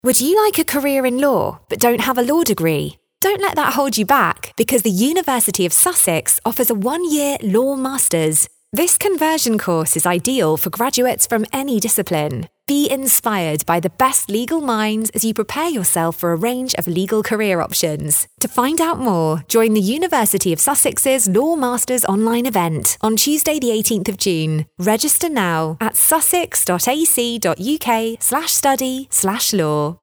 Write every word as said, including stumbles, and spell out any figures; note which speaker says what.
Speaker 1: Would you like a career in law but don't have a law degree? Don't let that hold you back, because the University of Sussex offers a one-year Law Masters. This conversion course is ideal for graduates from any discipline. Be inspired by the best legal minds as you prepare yourself for a range of legal career options. To find out more, join the University of Sussex's Law Masters online event on Tuesday the eighteenth of June. Register now at sussex.ac.uk slash study slash law.